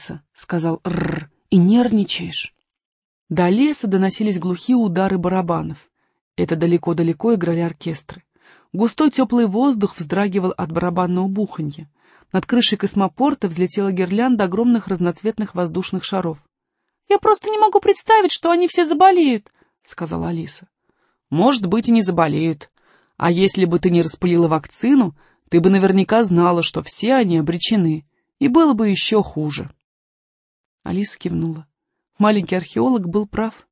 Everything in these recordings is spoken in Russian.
Алиса, — сказал Рр, — и нервничаешь. До леса доносились глухие удары барабанов. Это далеко-далеко играли оркестры. Густой теплый воздух вздрагивал от барабанного буханья. Над крышей космопорта взлетела гирлянда огромных разноцветных воздушных шаров. — Я просто не могу представить, что они все заболеют, — сказала Алиса. — Может быть, и не заболеют. А если бы ты не распылила вакцину, ты бы наверняка знала, что все они обречены, и было бы еще хуже. Алиса кивнула. Маленький археолог был прав.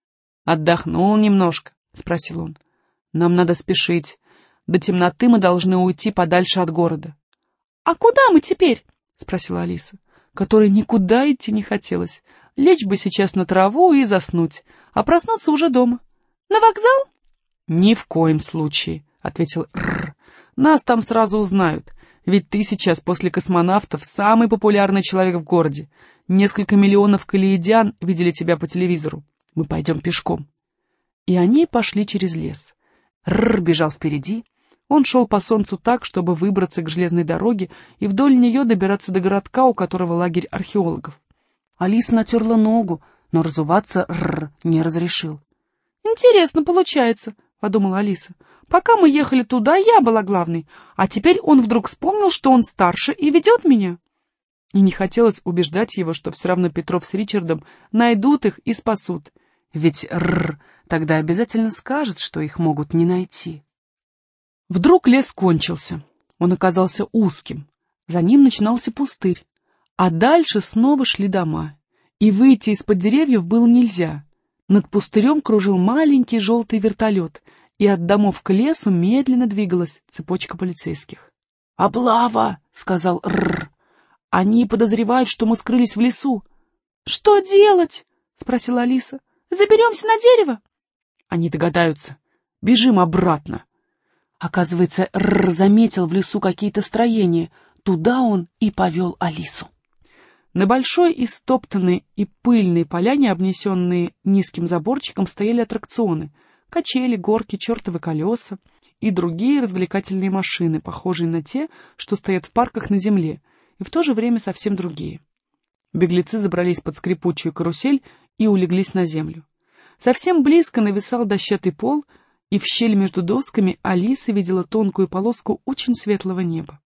— Отдохнул немножко? — спросил он. — Нам надо спешить. До темноты мы должны уйти подальше от города. — А куда мы теперь? — спросила Алиса, которой никуда идти не хотелось. Лечь бы сейчас на траву и заснуть, а проснуться уже дома. — На вокзал? — Ни в коем случае, — ответил Рр. — Нас там сразу узнают, ведь ты сейчас после космонавтов самый популярный человек в городе. Несколько миллионов калеидян видели тебя по телевизору. Мы пойдем пешком. И они пошли через лес. Рр бежал впереди. Он шел по солнцу так, чтобы выбраться к железной дороге и вдоль нее добираться до городка, у которого лагерь археологов. Алиса натерла ногу, но разуваться Рр не разрешил. «Интересно получается», — подумала Алиса. «Пока мы ехали туда, я была главной, а теперь он вдруг вспомнил, что он старше и ведет меня». И не хотелось убеждать его, что все равно Петров с Ричардом найдут их и спасут. Ведь Рр тогда обязательно скажет, что их могут не найти. Вдруг лес кончился. Он оказался узким. За ним начинался пустырь. А дальше снова шли дома. И выйти из-под деревьев было нельзя. Над пустырем кружил маленький желтый вертолет, и от домов к лесу медленно двигалась цепочка полицейских. «Облава!» — сказал Рр. «Они подозревают, что мы скрылись в лесу». «Что делать?» — спросила Алиса. «Заберемся на дерево?» «Они догадаются. Бежим обратно». Оказывается, Рр заметил в лесу какие-то строения. Туда он и повел Алису. На большой истоптанной и пыльной поляне, обнесенные низким заборчиком, стояли аттракционы: качели, горки, чертовы колеса и другие развлекательные машины, похожие на те, что стоят в парках на земле, и в то же время совсем другие. Беглецы забрались под скрипучую карусель и улеглись на землю. Совсем близко нависал дощатый пол, и в щель между досками Алиса видела тонкую полоску очень светлого неба.